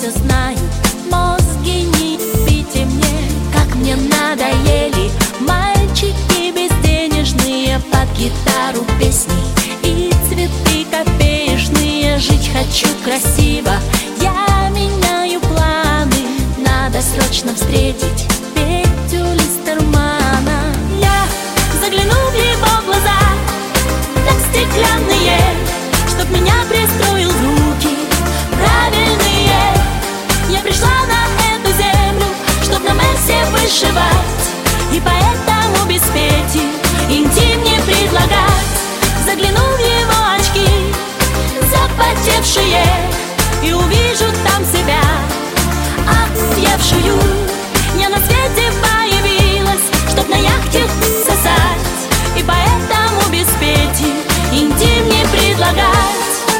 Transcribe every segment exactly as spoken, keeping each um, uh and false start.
все знаю, мозги не бейте мне. Как мне надоели мальчики безденежные, под гитару песни и цветы копеечные. Жить хочу красиво, я меняю планы. Надо срочно встретить Петю Листермана. Я загляну в его глаза, так стеклянные, чтоб меня пристроил звуки правильные. Я пришла на эту землю, чтоб на Мерсе вышивать, и поэтому без Пети интим не предлагать. Загляну в его очки запотевшие и увижу там себя отъевшую. Я на свете появилась, чтоб на яхте сосать, и поэтому без Пети интим не предлагать.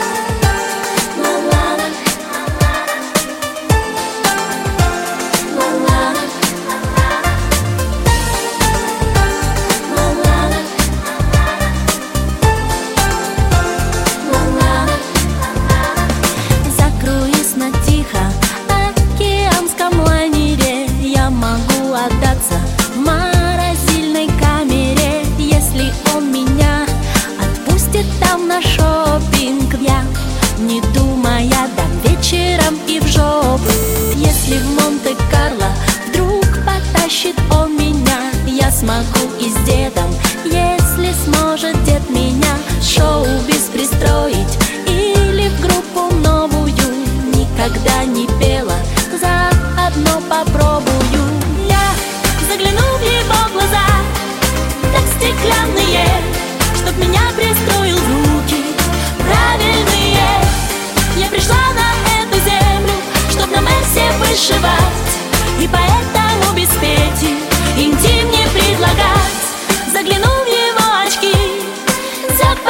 В морозильной камере, если он меня отпустит там на шопинг, я, не думая, дам вечером и в жопу. Если в Монте-Карло вдруг потащит он меня, я смогу и с дедом, если сможет дед меня в шоу-биз пристроить или в группу новую. Никогда не пела, заодно попробую. Загляну в его глаза, так стеклянные, чтоб меня пристроил звуки правильные. Я пришла на эту землю, чтоб на Мерсе вышивать, и поэтому без Пети интим не предлагать. Загляну в его очки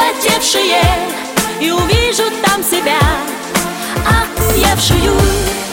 запотевшие и увижу там себя отъевшую.